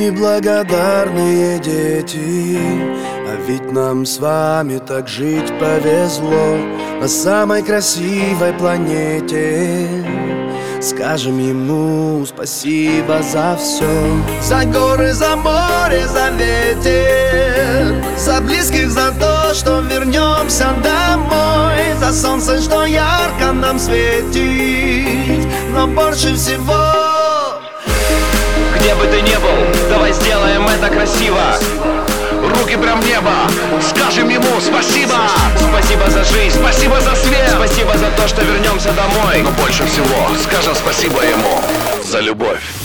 неблагодарные дети, а ведь нам с вами так жить повезло на самой красивой планете. Скажем ему спасибо за все: за горы, за море, за ветер, за близких, за то, что вернемся домой, за солнце, что ярко нам светит. Но больше всего, где бы ты ни был, давай сделаем это красиво. Руки прям в небо, скажем ему спасибо. Спасибо за жизнь, спасибо за свет, спасибо за то, что вернемся домой. Но больше всего скажем спасибо ему за любовь.